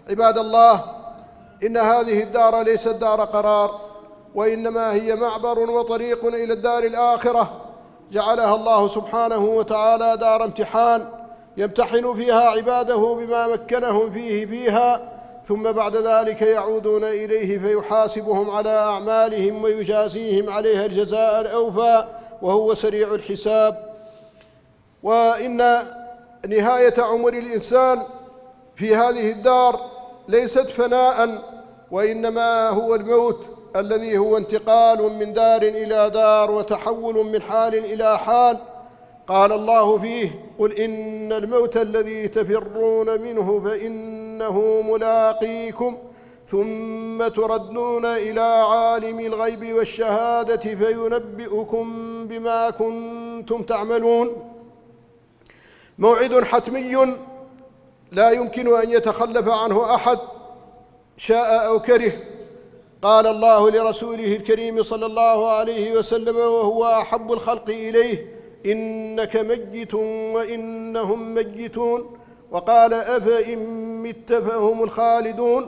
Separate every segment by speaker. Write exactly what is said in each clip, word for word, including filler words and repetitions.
Speaker 1: عباد الله، إن هذه الدار ليست دار قرار، وإنما هي معبر وطريق إلى الدار الآخرة، جعلها الله سبحانه وتعالى دار امتحان يمتحن فيها عباده بما مكنهم فيه فيها، ثم بعد ذلك يعودون إليه فيحاسبهم على أعمالهم ويجازيهم عليها الجزاء الأوفى وهو سريع الحساب. وإن نهاية عمر الإنسان في هذه الدار ليست فناء، وإنما هو الموت الذي هو انتقال من دار إلى دار وتحول من حال إلى حال. قال الله فيه: قل إن الموت الذي تفرون منه فإنه ملاقيكم ثم تردون إلى عالم الغيب والشهادة فينبئكم بما كنتم تعملون. موعد حتمي لا يمكن أن يتخلف عنه أحد شاء أو كره. قال الله لرسوله الكريم صلى الله عليه وسلم وهو أحب الخلق إليه: إنك ميت وإنهم ميتون. وقال: أفإن مت فهم الخالدون.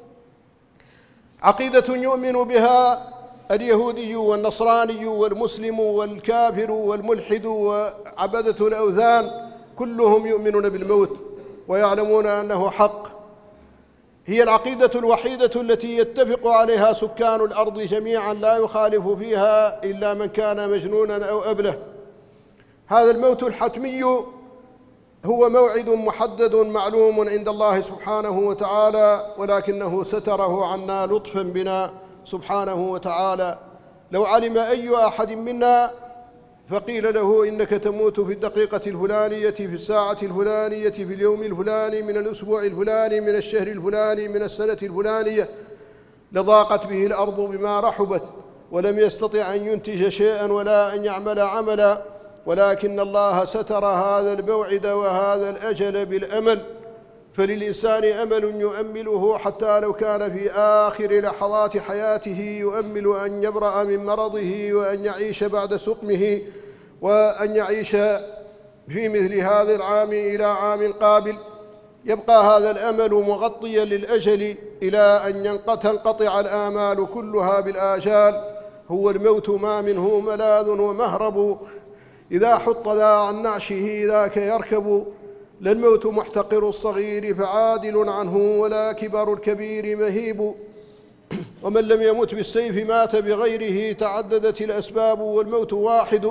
Speaker 1: عقيدة يؤمن بها اليهودي والنصراني والمسلم والكافر والملحد وعبدة الأوثان، كلهم يؤمنون بالموت ويعلمون أنه حق. هي العقيدة الوحيدة التي يتفق عليها سكان الأرض جميعا، لا يخالف فيها إلا من كان مجنونا أو أبله. هذا الموت الحتمي هو موعد محدد معلوم عند الله سبحانه وتعالى، ولكنه ستره عنا لطفا بنا سبحانه وتعالى. لو علم أي أحد منا فقيل له: إنك تموت في الدقيقة الفلانية في الساعة الفلانية في اليوم الفلاني من الأسبوع الفلاني من الشهر الفلاني من السنة الفلانية، لضاقت به الأرض بما رحبت، ولم يستطع أن ينتج شيئا ولا أن يعمل عملا. ولكن الله ستر هذا الموعد وهذا الأجل بالأمل، فللإنسان أمل يؤمله حتى لو كان في آخر لحظات حياته يؤمل أن يبرأ من مرضه وأن يعيش بعد سقمه، وأن يعيش في مثل هذا العام إلى عام قابل. يبقى هذا الأمل مغطيا للأجل إلى أن تنقطع الآمال كلها بالآجال. هو الموت ما منه ملاذ ومهرب، إذا حط ذا عن نعشه ذاك يركب. لا الموت محتقر الصغير فعادل عنه، ولا كبر الكبير مهيب. ومن لم يمت بالسيف مات بغيره، تعددت الأسباب والموت واحد.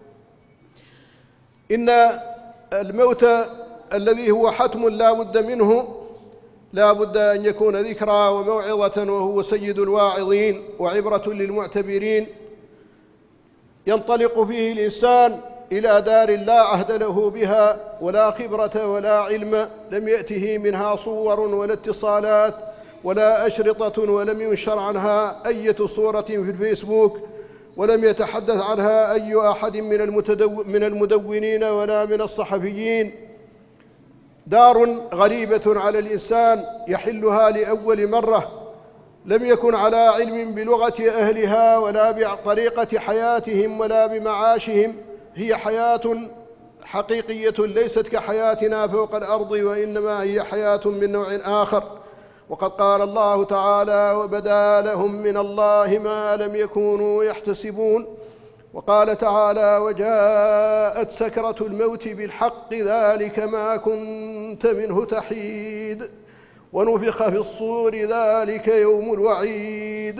Speaker 1: إن الموت الذي هو حتم لا بد منه، لا بد أن يكون ذكرى وموعظة، وهو سيد الواعظين وعبرة للمعتبرين. ينطلق فيه الإنسان إلى دار لا عهد له بها ولا خبرة ولا علم، لم يأته منها صور ولا اتصالات ولا أشرطة، ولم ينشر عنها أي صورة في الفيسبوك، ولم يتحدث عنها أي أحد من, المتدو من المدونين ولا من الصحفيين. دار غريبة على الإنسان يحلها لأول مرة، لم يكن على علم بلغة أهلها ولا بطريقة حياتهم ولا بمعاشهم. هي حياة حقيقية ليست كحياتنا فوق الأرض، وإنما هي حياة من نوع آخر. وقد قال الله تعالى: وبدا لهم من الله ما لم يكونوا يحتسبون. وقال تعالى: وجاءت سكرة الموت بالحق ذلك ما كنت منه تحيد، ونفخ في الصور ذلك يوم الوعيد،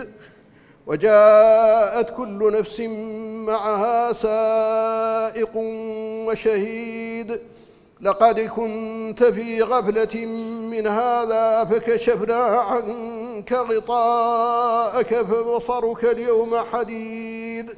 Speaker 1: وجاءت كل نفس معها سائق وشهيد، لقد كنت في غفلة من هذا فكشفنا عنك غطاءك فبصرك اليوم حديد.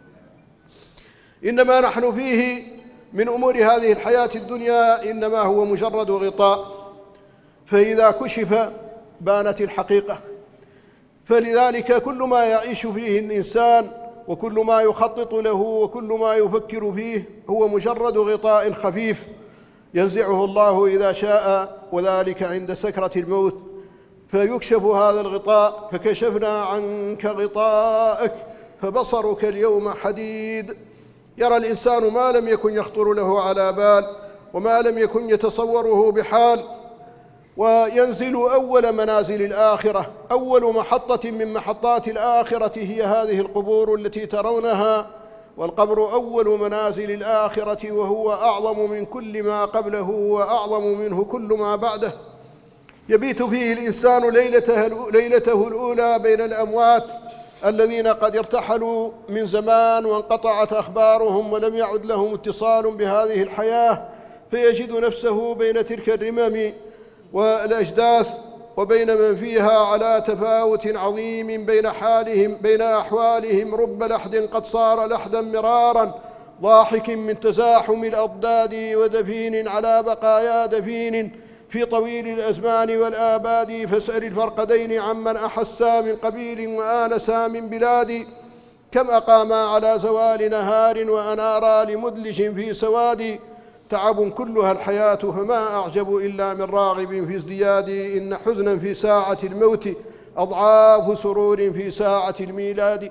Speaker 1: إنما نحن فيه من أمور هذه الحياة الدنيا إنما هو مجرد غطاء، فإذا كشف بانت الحقيقة. فلذلك كل ما يعيش فيه الإنسان وكل ما يخطط له وكل ما يفكر فيه هو مجرد غطاء خفيف ينزعه الله إذا شاء، وذلك عند سكرة الموت، فيكشف هذا الغطاء فكشفنا عنك غطاءك فبصرك اليوم حديد. يرى الإنسان ما لم يكن يخطر له على بال وما لم يكن يتصوره بحال، وينزل أول منازل الآخرة. أول محطة من محطات الآخرة هي هذه القبور التي ترونها، والقبر أول منازل الآخرة، وهو أعظم من كل ما قبله وأعظم منه كل ما بعده. يبيت فيه الإنسان ليلته, ليلته الأولى بين الأموات الذين قد ارتحلوا من زمان وانقطعت أخبارهم ولم يعد لهم اتصال بهذه الحياة، فيجد نفسه بين تلك الرمم والأجداث وبين من فيها على تفاوت عظيم بين حالهم بين أحوالهم. رب لحد قد صار لحدا مرارا، ضاحك من تزاحم الأضداد، ودفين على بقايا دفين في طويل الأزمان والآباد. فاسأل الفرقدين عمن أحسا من قبيل وآنسا من بلاد، كم أقاما على زوال نهار وأنارا لمدلج في سواد. تعب كلها الحياة فما أعجب إلا من راغب في ازدياد، إن حزنا في ساعة الموت أضعاف سرور في ساعة الميلاد.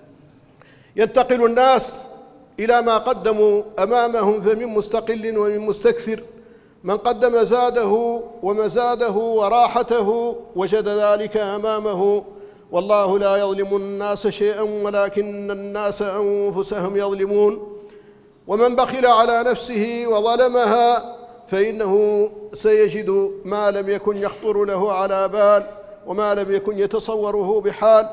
Speaker 1: ينتقل الناس إلى ما قدموا أمامهم، فمن مستقل ومن مستكثر. من قدم زاده ومزاده وراحته وجد ذلك أمامه، والله لا يظلم الناس شيئا ولكن الناس أنفسهم يظلمون. ومن بخل على نفسه وظلمها فإنه سيجد ما لم يكن يخطر له على بال وما لم يكن يتصوره بحال.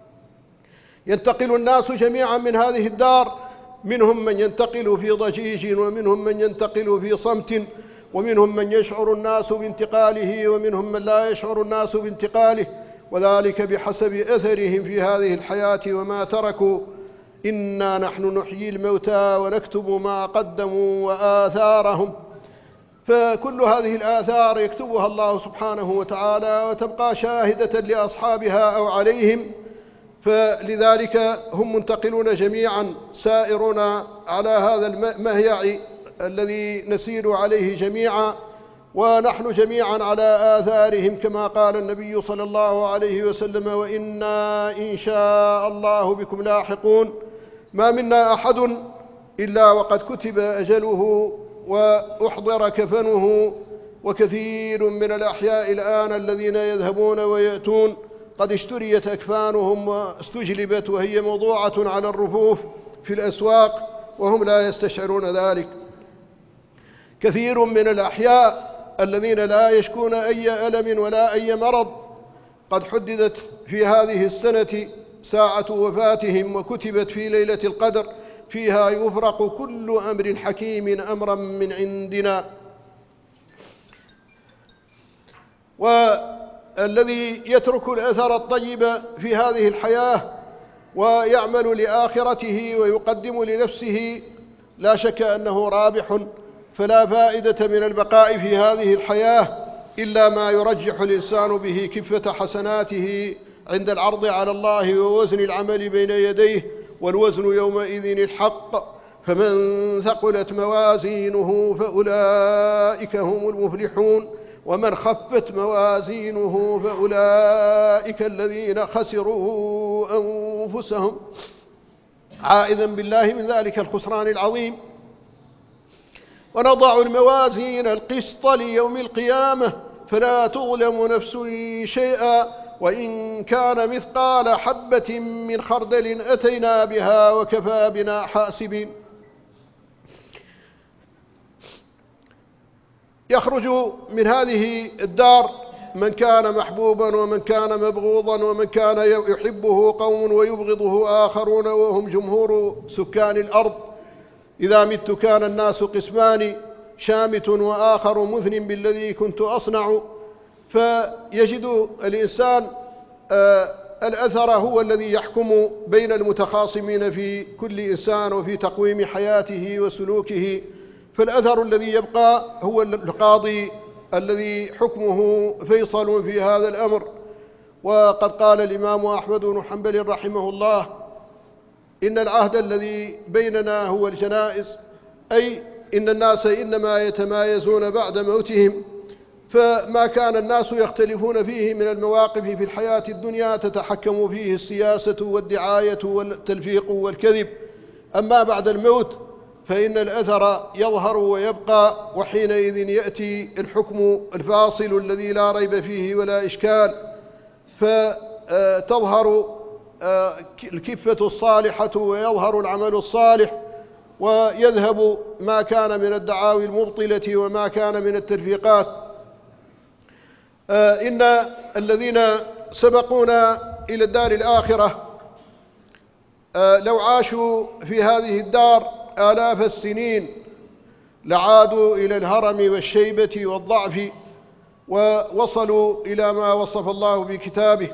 Speaker 1: ينتقل الناس جميعا من هذه الدار، منهم من ينتقل في ضجيج، ومنهم من ينتقل في صمت، ومنهم من يشعر الناس بانتقاله، ومنهم من لا يشعر الناس بانتقاله، وذلك بحسب أثرهم في هذه الحياة وما تركوا. إنا نحن نحيي الموتى ونكتب ما قدموا وآثارهم. فكل هذه الآثار يكتبها الله سبحانه وتعالى، وتبقى شاهدة لأصحابها أو عليهم. فلذلك هم منتقلون جميعا، سائرون على هذا المهيع الذي نسير عليه جميعا، ونحن جميعا على آثارهم، كما قال النبي صلى الله عليه وسلم: وإنا إن شاء الله بكم لاحقون. ما منا أحد إلا وقد كتب أجله وأحضر كفنه، وكثير من الأحياء الآن الذين يذهبون ويأتون قد اشتريت أكفانهم واستجلبت وهي موضوعة على الرفوف في الأسواق وهم لا يستشعرون ذلك. كثير من الأحياء الذين لا يشكون أي ألم ولا أي مرض قد حددت في هذه السنة ساعة وفاتهم، وكتبت في ليلة القدر، فيها يفرق كل أمر حكيم أمرا من عندنا. والذي يترك الأثر الطيب في هذه الحياة ويعمل لآخرته ويقدم لنفسه لا شك أنه رابح، فلا فائدة من البقاء في هذه الحياة إلا ما يرجح الإنسان به كفة حسناته عند العرض على الله ووزن العمل بين يديه، والوزن يومئذ الحق. فمن ثقلت موازينه فأولئك هم المفلحون، ومن خفت موازينه فأولئك الذين خسروا أنفسهم، عائذا بالله من ذلك الخسران العظيم. ونضع الموازين القسط ليوم القيامة فلا تظلم نفس شيئا، وإن كان مثقال حبة من خردل أتينا بها وكفى بنا حاسبين. يخرج من هذه الدار من كان محبوبا ومن كان مبغوضا، ومن كان يحبه قوم ويبغضه آخرون، وهم جمهور سكان الأرض. إذا مت كان الناس قسمان، شامت وآخر مذن بالذي كنت أصنع. فيجد الإنسان الأثر هو الذي يحكم بين المتخاصمين في كل إنسان وفي تقويم حياته وسلوكه. فالأثر الذي يبقى هو القاضي الذي حكمه فيصل في هذا الأمر. وقد قال الإمام أحمد بن حنبل رحمه الله: إن العهد الذي بيننا هو الجنائز، أي إن الناس إنما يتمايزون بعد موتهم. فما كان الناس يختلفون فيه من المواقف في الحياة الدنيا تتحكم فيه السياسة والدعاية والتلفيق والكذب. أما بعد الموت فإن الأثر يظهر ويبقى، وحينئذ يأتي الحكم الفاصل الذي لا ريب فيه ولا إشكال، فتظهر الكفة الصالحة ويظهر العمل الصالح، ويذهب ما كان من الدعاوي المبطلة وما كان من الترفيقات. إن الذين سبقونا إلى الدار الآخرة لو عاشوا في هذه الدار آلاف السنين لعادوا إلى الهرم والشيبة والضعف، ووصلوا إلى ما وصف الله بكتابه.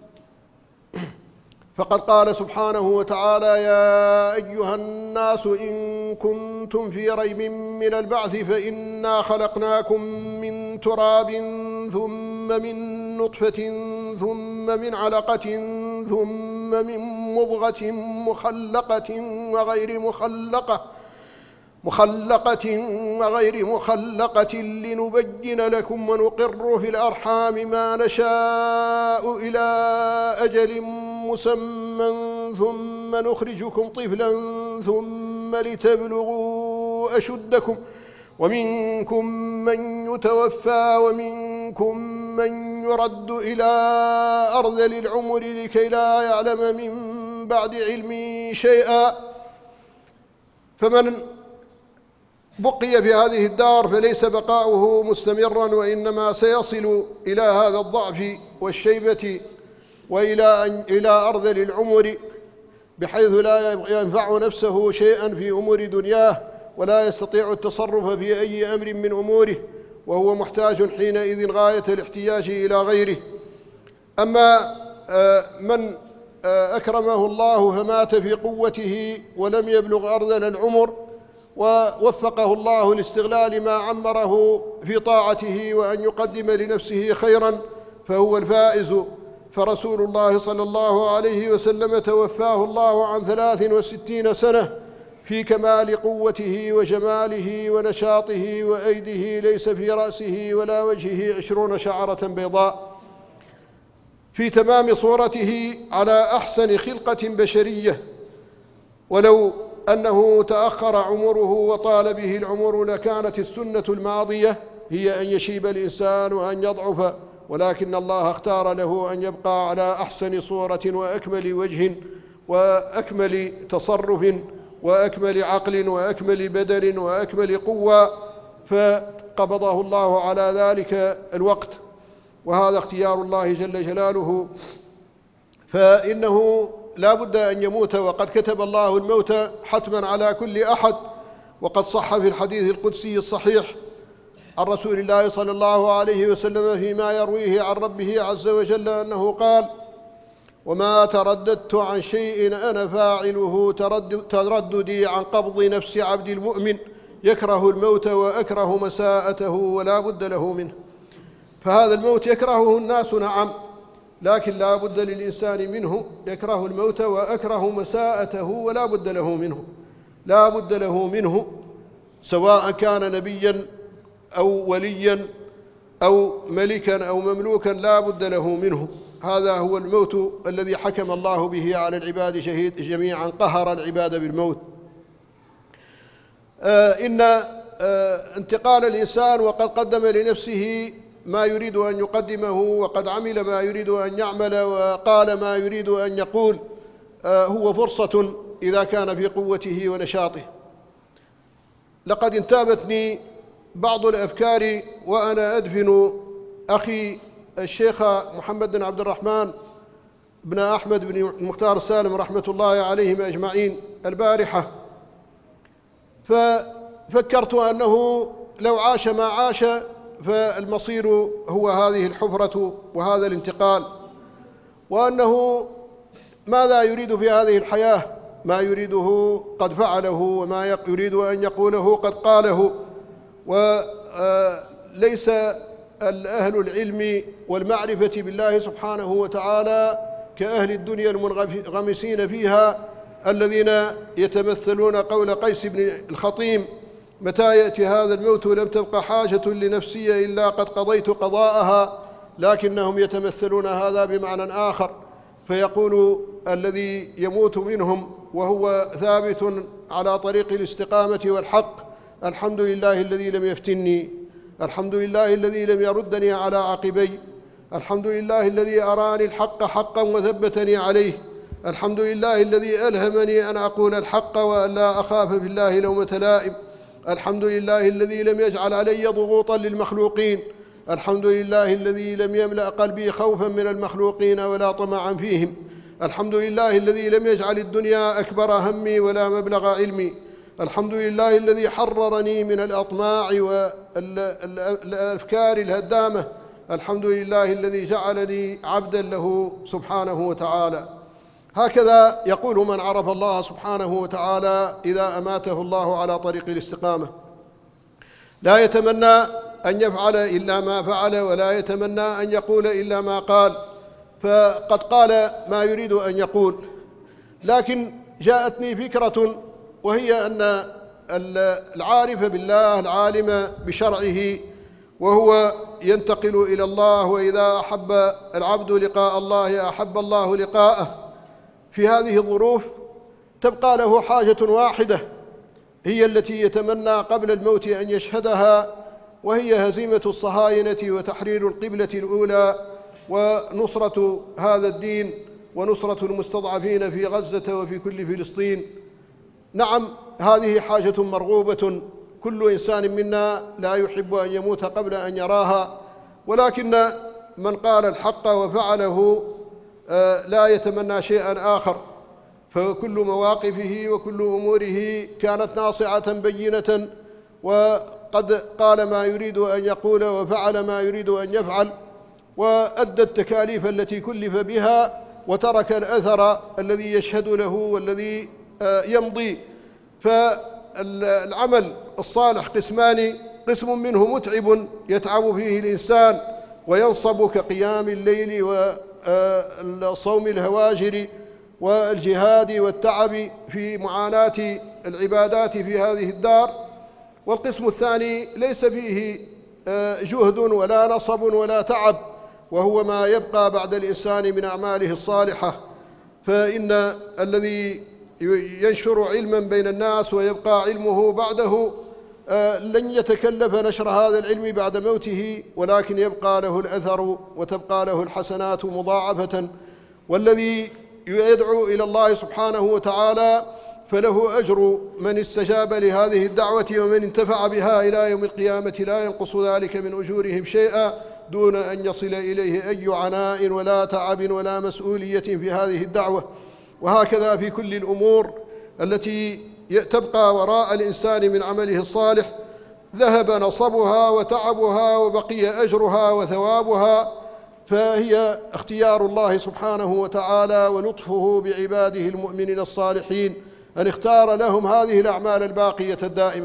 Speaker 1: فقد قال سبحانه وتعالى: يا أيها الناس إن كنتم في ريب من البعث فإنا خلقناكم من تراب ثم من نطفة ثم من علقة ثم من مضغة مخلقة وغير مخلقة مخلقة وغير مخلقة لنبين لكم ونقر في الأرحام ما نشاء إلى أجل مسمى ثم نخرجكم طفلا ثم لتبلغوا أشدكم ومنكم من يتوفى ومنكم من يرد إلى أرذل العمر لكي لا يعلم من بعد علم شيئا. فمن بقي في هذه الدار فليس بقاؤه مستمرا، وإنما سيصل إلى هذا الضعف والشيبة وإلى أن إلى أرذل العمر، بحيث لا ينفع نفسه شيئا في أمور دنياه ولا يستطيع التصرف في أي أمر من أموره، وهو محتاج حينئذ غاية الاحتياج إلى غيره. أما من أكرمه الله فمات في قوته ولم يبلغ أرذل العمر ووفقه الله لاستغلال ما عمره في طاعته وأن يقدم لنفسه خيرا فهو الفائز. فرسول الله صلى الله عليه وسلم توفاه الله عن ثلاث وستين سنة في كمال قوته وجماله ونشاطه، وأيده ليس في رأسه ولا وجهه عشرون شعرة بيضاء، في تمام صورته على أحسن خلقة بشرية. ولو أنه تأخر عمره وطال به العمر لكانت السنة الماضية هي أن يشيب الإنسان وأن يضعف، ولكن الله اختار له أن يبقى على أحسن صورة وأكمل وجه وأكمل تصرف وأكمل عقل وأكمل بدن وأكمل قوة، فقبضه الله على ذلك الوقت، وهذا اختيار الله جل جلاله. فإنه لا بد أن يموت، وقد كتب الله الموت حتما على كل أحد. وقد صح في الحديث القدسي الصحيح عن رسول الله صلى الله عليه وسلم فيما يرويه عن ربه عز وجل أنه قال: وما ترددت عن شيء أنا فاعله ترددي عن قبض نفس عبد المؤمن يكره الموت وأكره مساءته ولا بد له منه. فهذا الموت يكرهه الناس نعم، لكن لا بد للإنسان منه، يكره الموت وأكره مساءته ولا بد له منه، لا بد له منه، سواء كان نبيا أو وليا أو ملكا أو مملوكا لا بد له منه. هذا هو الموت الذي حكم الله به على العباد شهيد جميعا، قهر العباد بالموت. آه إن آه انتقال الإنسان وقد قدم لنفسه ما يريد أن يقدمه، وقد عمل ما يريد أن يعمل، وقال ما يريد أن يقول، آه هو فرصة إذا كان في قوته ونشاطه. لقد انتابتني بعض الأفكار وأنا أدفن أخي الشيخ محمد بن عبد الرحمن بن أحمد بن المختار السالم رحمة الله عليهم أجمعين البارحة، ففكرت أنه لو عاش ما عاش فالمصير هو هذه الحفرة وهذا الانتقال، وأنه ماذا يريد في هذه الحياة، ما يريده قد فعله، وما يريد أن يقوله قد قاله. وليس الأهل العلم والمعرفة بالله سبحانه وتعالى كأهل الدنيا المنغمسين فيها الذين يتمثلون قول قيس بن الخطيم: متى يأتي هذا الموت لم تبقى حاجة لنفسي إلا قد قضيت قضاءها. لكنهم يتمثلون هذا بمعنى آخر، فيقول الذي يموت منهم وهو ثابت على طريق الاستقامة والحق. الحمد لله الذي لم يفتني، الحمد لله الذي لم يردني على عقبي، الحمد لله الذي أراني الحق حقا وثبتني عليه، الحمد لله الذي ألهمني أن أقول الحق وأن لا أخاف في الله لومة لائم، الحمد لله الذي لم يجعل علي ضغوطا للمخلوقين، الحمد لله الذي لم يملأ قلبي خوفا من المخلوقين ولا طمعا فيهم، الحمد لله الذي لم يجعل الدنيا أكبر همي ولا مبلغ علمي، الحمد لله الذي حررني من الأطماع والأفكار الهدامة، الحمد لله الذي جعلني عبدا له سبحانه وتعالى. هكذا يقول من عرف الله سبحانه وتعالى إذا أماته الله على طريق الاستقامة، لا يتمنى أن يفعل إلا ما فعل، ولا يتمنى أن يقول إلا ما قال، فقد قال ما يريد أن يقول. لكن جاءتني فكرة، وهي أن العارف بالله العالم بشرعه وهو ينتقل إلى الله، وإذا أحب العبد لقاء الله أحب الله لقاءه، في هذه الظروف تبقى له حاجة واحدة هي التي يتمنى قبل الموت أن يشهدها، وهي هزيمة الصهاينة وتحرير القبلة الأولى ونصرة هذا الدين ونصرة المستضعفين في غزة وفي كل فلسطين. نعم، هذه حاجة مرغوبة، كل إنسان منا لا يحب أن يموت قبل أن يراها، ولكن من قال الحق وفعله لا يتمنى شيئا آخر، فكل مواقفه وكل أموره كانت ناصعة بينة، وقد قال ما يريد أن يقول وفعل ما يريد أن يفعل، وأدى التكاليف التي كلف بها، وترك الأثر الذي يشهد له والذي يمضي. فالعمل الصالح قسمان: قسم منه متعب يتعب فيه الإنسان وينصب كقيام الليل وصوم الهواجر والجهاد والتعب في معاناة العبادات في هذه الدار، والقسم الثاني ليس فيه جهد ولا نصب ولا تعب، وهو ما يبقى بعد الإنسان من أعماله الصالحة. فإن الذي ينشر علما بين الناس ويبقى علمه بعده لن يتكلف نشر هذا العلم بعد موته، ولكن يبقى له الأثر وتبقى له الحسنات مضاعفة. والذي يدعو إلى الله سبحانه وتعالى فله أجر من استجاب لهذه الدعوة ومن انتفع بها إلى يوم القيامة، لا ينقص ذلك من أجورهم شيئا دون أن يصل إليه أي عناء ولا تعب ولا مسؤولية في هذه الدعوة. وهكذا في كل الأمور التي تبقى وراء الإنسان من عمله الصالح، ذهب نصبها وتعبها وبقي أجرها وثوابها، فهي اختيار الله سبحانه وتعالى ولطفه بعباده المؤمنين الصالحين أن اختار لهم هذه الأعمال الباقية الدائمة.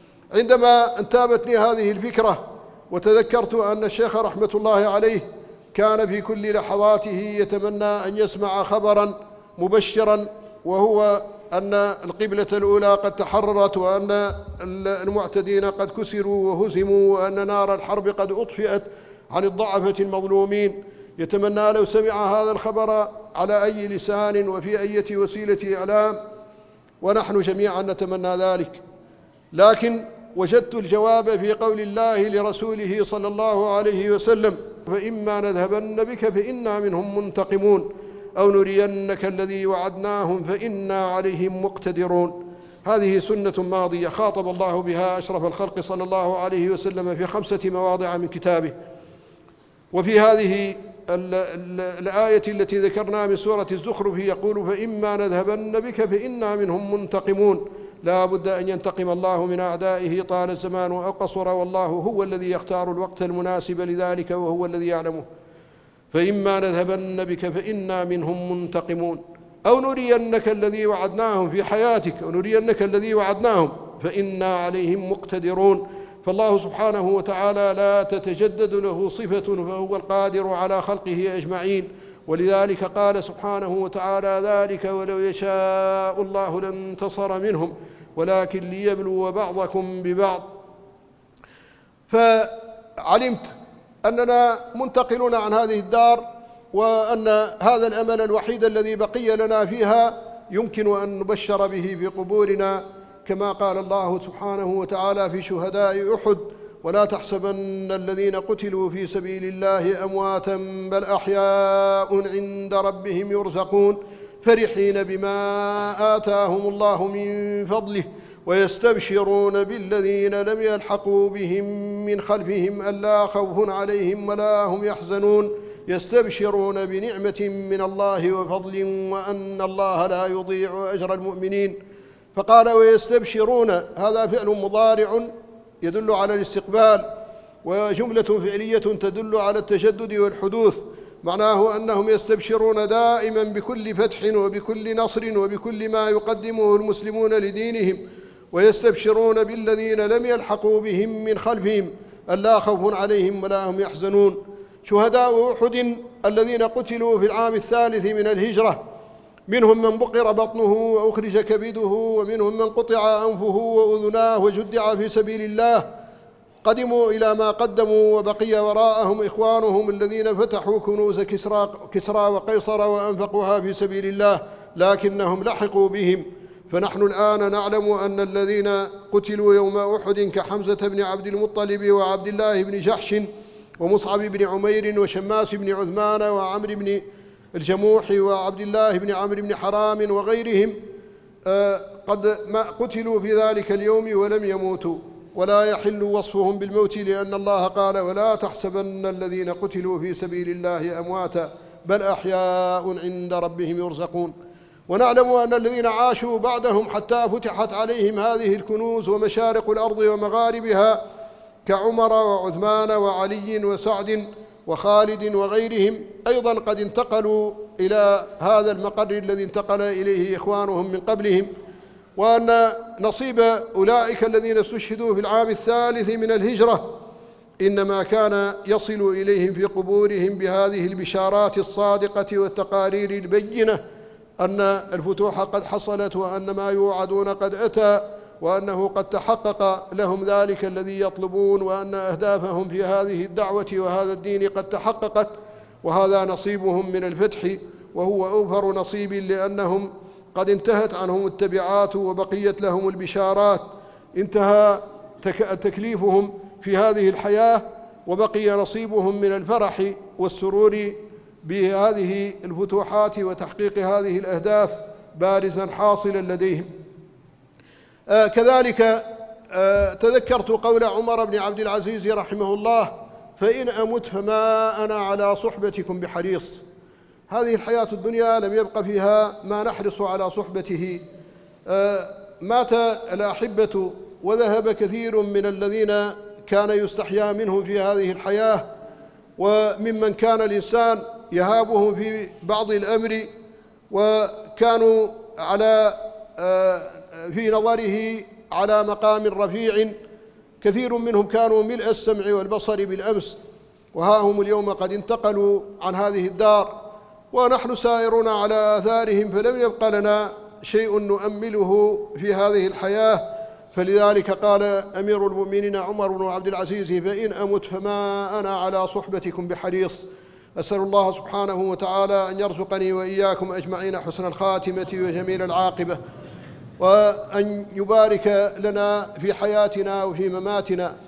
Speaker 1: عندما انتابتني هذه الفكرة وتذكرت أن الشيخ رحمة الله عليه كان في كل لحظاته يتمنى أن يسمع خبرا مبشرا، وهو أن القبلة الأولى قد تحررت، وأن المعتدين قد كسروا وهزموا، وأن نار الحرب قد أطفئت عن الضعفة المظلومين. يتمنى لو سمع هذا الخبر على أي لسان وفي أي وسيلة إعلام، ونحن جميعا نتمنى ذلك. لكن وجدت الجواب في قول الله لرسوله صلى الله عليه وسلم: فإما نذهبن بك فإنا منهم منتقمون أو نرينك الذي وعدناهم فإنا عليهم مقتدرون. هذه سنة ماضية خاطب الله بها أشرف الخلق صلى الله عليه وسلم في خمسة مواضع من كتابه. وفي هذه الآية التي ذكرنا من سورة الزخرف يقول: فإما نذهبن بك فإنا منهم منتقمون. لا بد أن ينتقم الله من أعدائه طال الزمان أو قصر، والله هو الذي يختار الوقت المناسب لذلك وهو الذي يعلمه. فإما نذهبن بك فإنا منهم منتقمون أو نرينك الذي وعدناهم في حياتك أو نرينك الذي وعدناهم فإنا عليهم مقتدرون. فالله سبحانه وتعالى لا تتجدد له صفة، فهو القادر على خلقه أجمعين. ولذلك قال سبحانه وتعالى: ذلك ولو يشاء الله لانتصر منهم ولكن ليبلو بعضكم ببعض. فعلمت أننا منتقلون عن هذه الدار، وأن هذا الأمل الوحيد الذي بقي لنا فيها يمكن أن نبشر به في قبورنا، كما قال الله سبحانه وتعالى في شهداء أحد: ولا تحسبن الذين قتلوا في سبيل الله أمواتا بل أحياء عند ربهم يرزقون فرحين بما آتاهم الله من فضله ويستبشرون بالذين لم يلحقوا بهم من خلفهم ألا خوف عليهم ولا هم يحزنون يستبشرون بنعمة من الله وفضل وأن الله لا يضيع أجر المؤمنين. فقال ويستبشرون، هذا فعل مضارع يدل على الاستقبال، وجملة فعلية تدل على التجدد والحدوث، معناه أنهم يستبشرون دائما بكل فتح وبكل نصر وبكل ما يقدمه المسلمون لدينهم، ويستبشرون بالذين لم يلحقوا بهم من خلفهم ألا خوف عليهم ولا هم يحزنون. شهداء أحد الذين قتلوا في العام الثالث من الهجرة، منهم من بقر بطنه وأخرج كبده، ومنهم من قطع أنفه وأذناه وجدع في سبيل الله، قدموا إلى ما قدموا وبقي وراءهم إخوانهم الذين فتحوا كنوز كسرى, كسرى وقيصر وأنفقوها في سبيل الله، لكنهم لحقوا بهم. فنحن الآن نعلم أن الذين قتلوا يوم أحد كحمزة بن عبد المطلب وعبد الله بن جحش ومصعب بن عمير وشماس بن عثمان وعمر بن الجموح وعبد الله بن عمرو بن حرام وغيرهم قد ما قتلوا في ذلك اليوم ولم يموتوا، ولا يحل وصفهم بالموت، لأن الله قال ولا تحسبن الذين قتلوا في سبيل الله أمواتا بل أحياء عند ربهم يرزقون. ونعلم أن الذين عاشوا بعدهم حتى فتحت عليهم هذه الكنوز ومشارق الأرض ومغاربها كعمر وعثمان وعلي وسعد وخالد وغيرهم أيضا قد انتقلوا إلى هذا المقر الذي انتقل إليه إخوانهم من قبلهم، وأن نصيب أولئك الذين استشهدوا في العام الثالث من الهجرة إنما كان يصل إليهم في قبورهم بهذه البشارات الصادقة والتقارير البينة أن الفتوح قد حصلت، وأن ما يوعدون قد أتى، وأنه قد تحقق لهم ذلك الذي يطلبون، وأن أهدافهم في هذه الدعوة وهذا الدين قد تحققت، وهذا نصيبهم من الفتح، وهو أوفر نصيب، لأنهم قد انتهت عنهم التبعات وبقيت لهم البشارات، انتهى تكليفهم في هذه الحياة وبقي نصيبهم من الفرح والسرور بهذه الفتوحات وتحقيق هذه الأهداف بارزا حاصلا لديهم. آه كذلك آه تذكرت قول عمر بن عبد العزيز رحمه الله: فإن أمت فما أنا على صحبتكم بحريص. هذه الحياة الدنيا لم يبق فيها ما نحرص على صحبته. آه مات الأحبة وذهب كثير من الذين كان يستحيا منهم في هذه الحياة، وممن كان الإنسان يهابهم في بعض الأمر، وكانوا على في نظره على مقام رفيع. كثير منهم كانوا ملء السمع والبصر بالأمس، وها هم اليوم قد انتقلوا عن هذه الدار، ونحن سائرون على آثارهم، فلم يبق لنا شيء نؤمله في هذه الحياة. فلذلك قال أمير المؤمنين عمر بن عبد العزيز: فإن أمت فما أنا على صحبتكم بحريص. أسأل الله سبحانه وتعالى أن يرزقني وإياكم أجمعين حسن الخاتمة وجميل العاقبة، وأن يبارك لنا في حياتنا وفي مماتنا،